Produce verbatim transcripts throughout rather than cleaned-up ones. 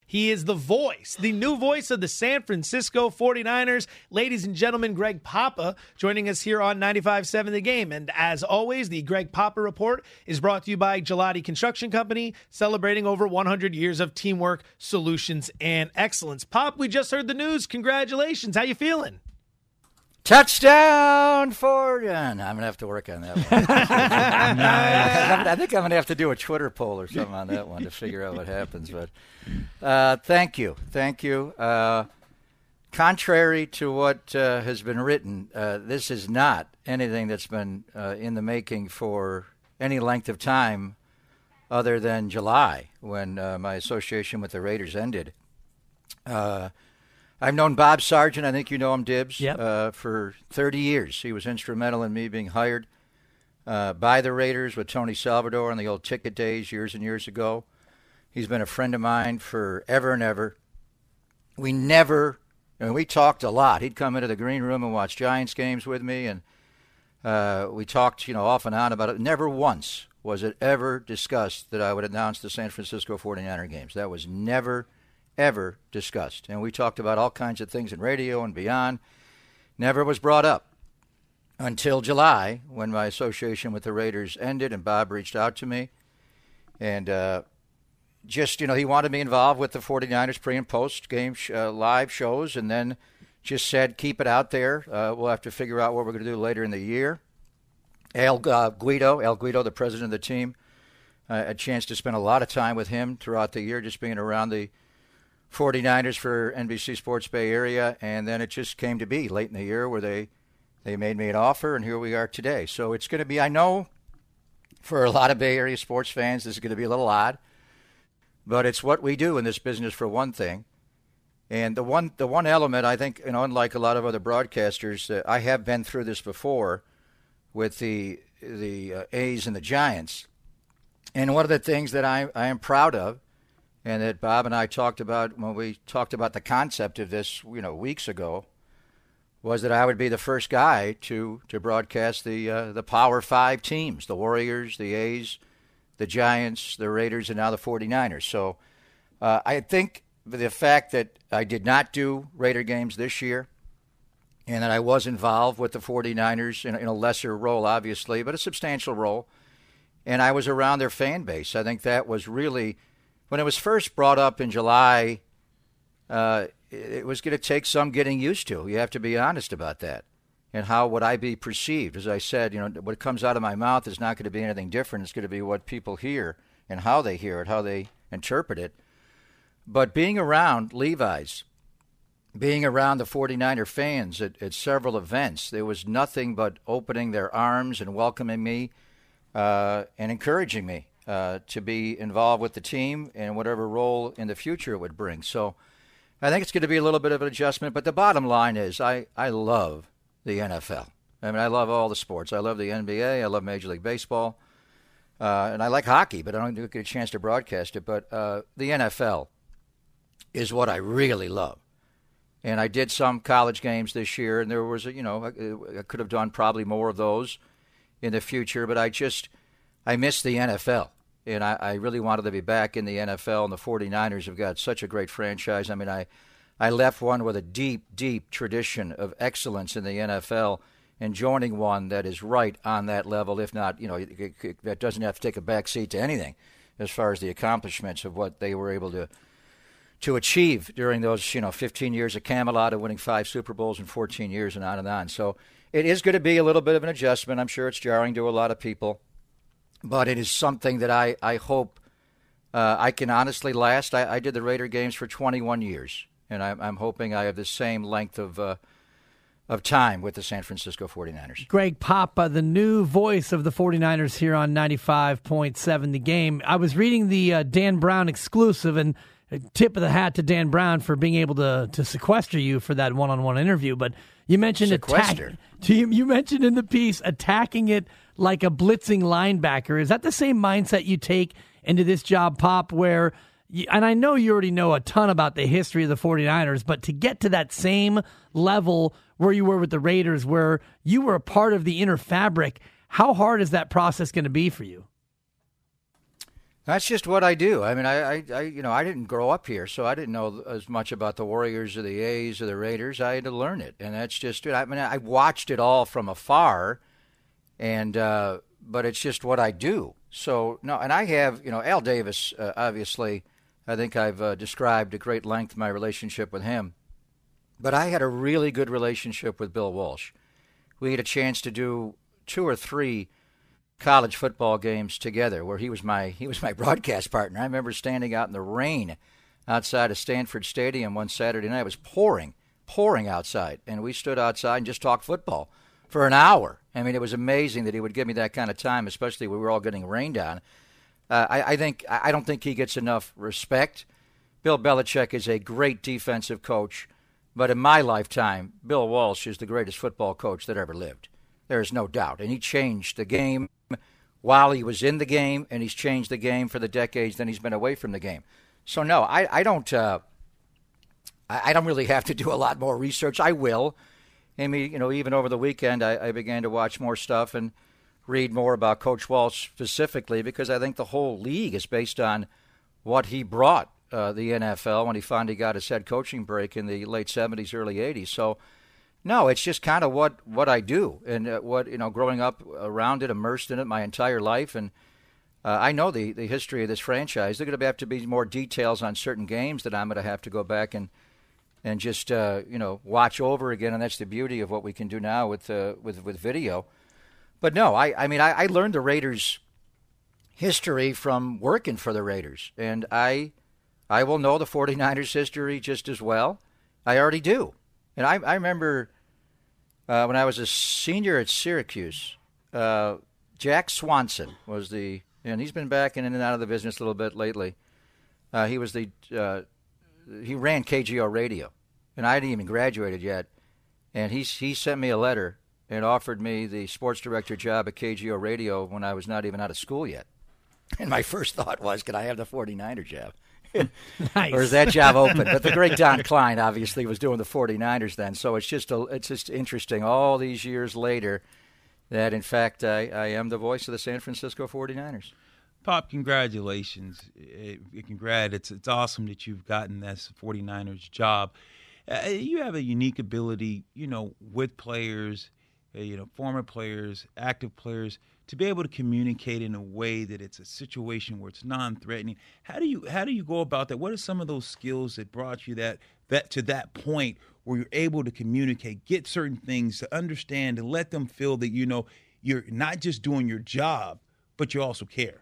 He is the voice, the new voice of the San Francisco forty-niners. Ladies and gentlemen, Greg Papa joining us here on ninety-five point seven The Game. And as always, the Greg Papa Report is brought to you by Gelati Construction Company, celebrating over one hundred years of teamwork, solutions, and excellence. Pop, we just heard the news. Congratulations. How you feeling? Touchdown for uh, I'm going to have to work on that one. I think I'm going to have to do a Twitter poll or something on that one to figure out what happens. But uh, thank you. Thank you. Uh, contrary to what uh, has been written, uh, this is not anything that's been uh, in the making for any length of time other than July, when uh, my association with the Raiders ended. Uh I've known Bob Sargent, I think you know him, Dibs, yep. uh, for thirty years. He was instrumental in me being hired uh, by the Raiders with Tony Salvador in the old ticket days years and years ago. He's been a friend of mine forever and ever. We never, I mean, we talked a lot. He'd come into the green room and watch Giants games with me, and uh, we talked, you know, off and on about it. Never once was it ever discussed that I would announce the San Francisco forty-niner games. That was never ever discussed. And we talked about all kinds of things in radio and beyond. Never was brought up until July, when my association with the Raiders ended and Bob reached out to me. And uh, just, you know, he wanted me involved with the forty-niners pre- and post-game sh- uh, live shows, and then just said, keep it out there. Uh, we'll have to figure out what we're going to do later in the year. Al uh, Guido, Al Guido, the president of the team, uh, a chance to spend a lot of time with him throughout the year, just being around the forty-niners for N B C Sports Bay Area, and then it just came to be late in the year where they, they made me an offer, and here we are today. So it's going to be, I know for a lot of Bay Area sports fans, this is going to be a little odd, but it's what we do in this business for one thing. And the one the one element, I think, you know, unlike a lot of other broadcasters, uh, I have been through this before with the, the uh, A's and the Giants. And one of the things that I, I am proud of, and that Bob and I talked about when we talked about the concept of this, you know, weeks ago, was that I would be the first guy to to broadcast the uh, the Power Five teams, the Warriors, the A's, the Giants, the Raiders, and now the forty-niners. So uh, I think the fact that I did not do Raider games this year, and that I was involved with the forty-niners in, in a lesser role, obviously, but a substantial role, and I was around their fan base, I think that was really... When it was first brought up in July, uh, it was going to take some getting used to. You have to be honest about that. And how would I be perceived? As I said, you know, what comes out of my mouth is not going to be anything different. It's going to be what people hear and how they hear it, how they interpret it. But being around Levi's, being around the forty-niner fans at, at several events, there was nothing but opening their arms and welcoming me uh, and encouraging me. Uh, to be involved with the team and whatever role in the future it would bring. So I think it's going to be a little bit of an adjustment, but the bottom line is I, I love the N F L. I mean, I love all the sports. I love the N B A. I love Major League Baseball. Uh, and I like hockey, but I don't get a chance to broadcast it. But uh, the N F L is what I really love. And I did some college games this year, and there was, a, you know, I, I could have done probably more of those in the future, but I just, I miss the N F L. And I, I really wanted to be back in the N F L, and the forty-niners have got such a great franchise. I mean, I, I left one with a deep, deep tradition of excellence in the N F L, and joining one that is right on that level, if not, you know, it, it, that doesn't have to take a back seat to anything as far as the accomplishments of what they were able to to achieve during those, you know, fifteen years at Camelot and winning five Super Bowls in fourteen years and on and on. So it is going to be a little bit of an adjustment. I'm sure it's jarring to a lot of people. But it is something that I, I hope uh, I can honestly last. I, I did the Raider games for twenty-one years, and I'm, I'm hoping I have the same length of uh, of time with the San Francisco forty-niners. Greg Papa, the new voice of the forty-niners here on ninety-five point seven The Game. I was reading the uh, Dan Brown exclusive, and a tip of the hat to Dan Brown for being able to, to sequester you for that one-on-one interview. But you mentioned attack, you, you mentioned in the piece attacking it like a blitzing linebacker. Is that the same mindset you take into this job, Pop, where, you, and I know you already know a ton about the history of the forty-niners, but to get to that same level where you were with the Raiders, where you were a part of the inner fabric, how hard is that process going to be for you? That's just what I do. I mean, I, I, I, you know, I didn't grow up here, so I didn't know as much about the Warriors or the A's or the Raiders. I had to learn it, and that's just it. I mean, I watched it all from afar, and uh, but it's just what I do. So no, and I have, you know, Al Davis. Uh, obviously, I think I've uh, described at great length my relationship with him, but I had a really good relationship with Bill Walsh. We had a chance to do two or three college football games together where he was my he was my broadcast partner. I remember standing out in the rain outside of Stanford Stadium one Saturday night. It was pouring, pouring outside, and we stood outside and just talked football for an hour. I mean, it was amazing that he would give me that kind of time, especially when we were all getting rained on. Uh, I, I think I don't think he gets enough respect. Bill Belichick is a great defensive coach, but in my lifetime, Bill Walsh is the greatest football coach that ever lived. There is no doubt, and he changed the game while he was in the game, and he's changed the game for the decades that he's been away from the game. So no, I, I don't. Uh, I, I don't really have to do a lot more research. I will. I mean, you know, even over the weekend, I, I began to watch more stuff and read more about Coach Walsh specifically because I think the whole league is based on what he brought uh, the N F L when he finally got his head coaching break in the late seventies, early eighties. So. No, it's just kind of what, what I do and uh, what, you know, growing up around it, immersed in it my entire life. And uh, I know the, the history of this franchise. There's going to have to be more details on certain games that I'm going to have to go back and and just, uh, you know, watch over again. And that's the beauty of what we can do now with uh, with, with video. But no, I, I mean, I, I learned the Raiders' history from working for the Raiders. And I, I will know the 49ers' history just as well. I already do. And I, I remember uh, when I was a senior at Syracuse, uh, Jack Swanson was the, and he's been back in and out of the business a little bit lately. Uh, he was the, uh, he ran K G O Radio, and I hadn't even graduated yet. And he he sent me a letter and offered me the sports director job at K G O Radio when I was not even out of school yet. And my first thought was, could I have the 49er job? Nice. Or is that job open? But the great Don Klein obviously was doing the 49ers then, so it's just a, it's just interesting all these years later that, in fact, I, I am the voice of the San Francisco 49ers. Pop, congratulations. It, it, congrat, it's, it's awesome that you've gotten this 49ers job. Uh, you have a unique ability, you know, with players, uh, you know, former players, active players, to be able to communicate in a way that it's a situation where it's non-threatening. How do you how do you go about that? What are some of those skills that brought you that that to that point where you're able to communicate, get certain things, to understand, and let them feel that, you know, you're not just doing your job, but you also care?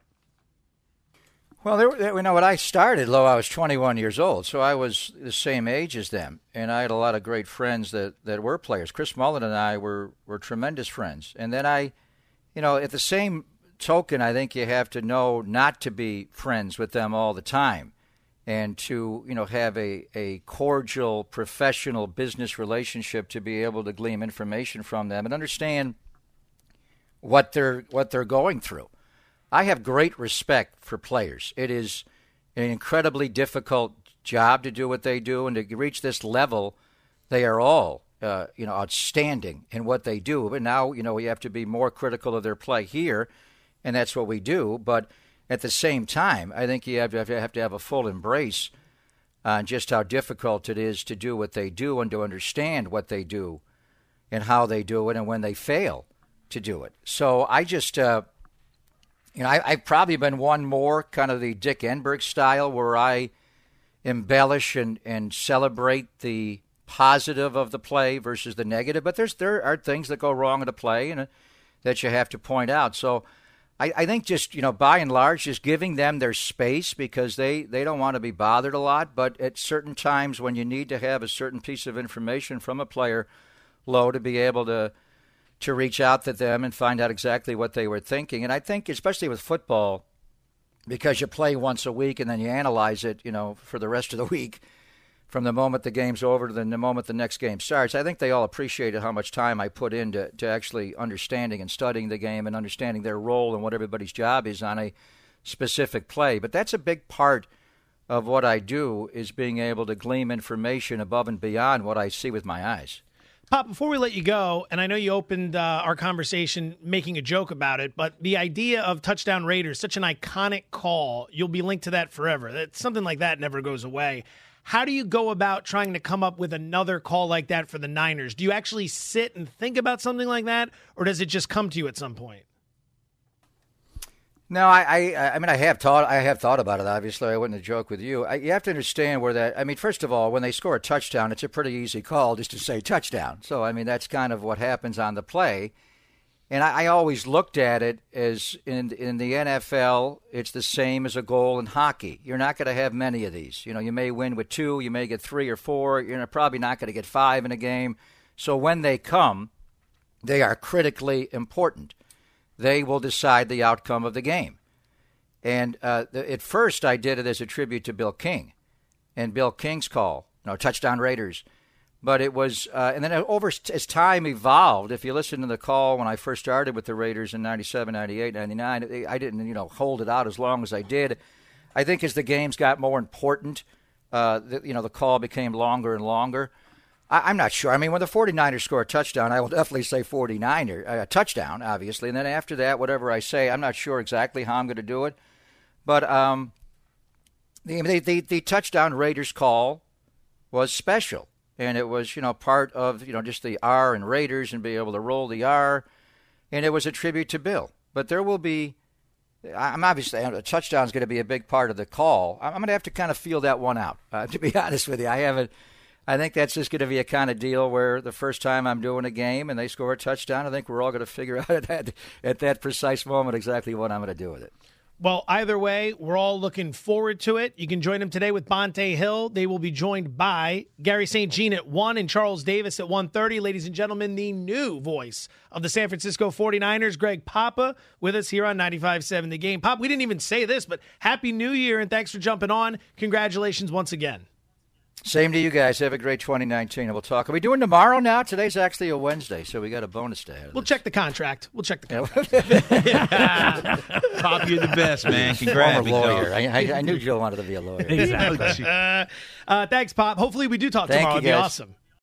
Well, there, there, you know, when I started, Lo, I was twenty-one years old, so I was the same age as them, and I had a lot of great friends that, that were players. Chris Mullin and I were, were tremendous friends, and then I. You know, at the same token, I think you have to know not to be friends with them all the time and to, you know, have a, a cordial, professional business relationship to be able to glean information from them and understand what they're what they're going through. I have great respect for players. It is an incredibly difficult job to do what they do, and to reach this level, they are all Uh, you know, outstanding in what they do. But now, you know, we have to be more critical of their play here, and that's what we do. But at the same time, I think you have to have to have, to have a full embrace on just how difficult it is to do what they do and to understand what they do and how they do it and when they fail to do it. So I just, uh, you know, I, I've probably been one more kind of the Dick Enberg style where I embellish and, and celebrate the positive of the play versus the negative, but there's there are things that go wrong in a play and uh, that you have to point out. So I, I think just, you know, by and large, just giving them their space because they, they don't want to be bothered a lot, but at certain times when you need to have a certain piece of information from a player, Lo, to be able to to reach out to them and find out exactly what they were thinking. And I think especially with football, because you play once a week and then you analyze it, you know, for the rest of the week, from the moment the game's over to the moment the next game starts, I think they all appreciated how much time I put into to actually understanding and studying the game and understanding their role and what everybody's job is on a specific play. But that's a big part of what I do, is being able to glean information above and beyond what I see with my eyes. Pop, before we let you go, and I know you opened uh, our conversation making a joke about it, but the idea of touchdown Raiders, such an iconic call, you'll be linked to that forever. That something like that never goes away. How do you go about trying to come up with another call like that for the Niners? Do you actually sit and think about something like that, or does it just come to you at some point? No, I, I, I mean, I have thought, I have thought about it. Obviously, I wouldn't joke with you. I, you have to understand where that. I mean, first of all, when they score a touchdown, it's a pretty easy call just to say touchdown. So, I mean, that's kind of what happens on the play. And I, I always looked at it as in in the N F L, it's the same as a goal in hockey. You're not going to have many of these. You know, you may win with two, you may get three or four. You're probably not going to get five in a game. So when they come, they are critically important. They will decide the outcome of the game. And uh, the, at first, I did it as a tribute to Bill King and Bill King's call, you know, touchdown Raiders. But it was, uh, and then over as time evolved, if you listen to the call when I first started with the Raiders in ninety-seven, ninety-eight, ninety-nine, I didn't, you know, hold it out as long as I did. I think as the games got more important, uh, the, you know, the call became longer and longer. I, I'm not sure. I mean, when the 49ers score a touchdown, I will definitely say 49er, a uh, touchdown, obviously. And then after that, whatever I say, I'm not sure exactly how I'm going to do it. But um, the, the, the, the touchdown Raiders call was special. And it was, you know, part of, you know, just the R and Raiders and be able to roll the R. And it was a tribute to Bill. But there will be, I'm obviously, a touchdown is going to be a big part of the call. I'm going to have to kind of feel that one out, uh, to be honest with you. I haven't, I think that's just going to be a kind of deal where the first time I'm doing a game and they score a touchdown, I think we're all going to figure out at that, at that precise moment exactly what I'm going to do with it. Well, either way, we're all looking forward to it. You can join them today with Bonte Hill. They will be joined by Gary Saint Jean at one and Charles Davis at one thirty. Ladies and gentlemen, the new voice of the San Francisco 49ers, Greg Papa, with us here on ninety-five point seven The Game. Pop, we didn't even say this, but Happy New Year, and thanks for jumping on. Congratulations once again. Same to you guys. Have a great twenty nineteen, and we'll talk. Are we doing tomorrow now? Today's actually a Wednesday, so we got a bonus day. We'll check the contract. We'll check the contract. Pop, you're the best, man. Congrats. Former lawyer. I, I, I knew Joe wanted to be a lawyer. Exactly. uh, uh, thanks, Pop. Hopefully we do talk Thank tomorrow. You It'd be guys. awesome.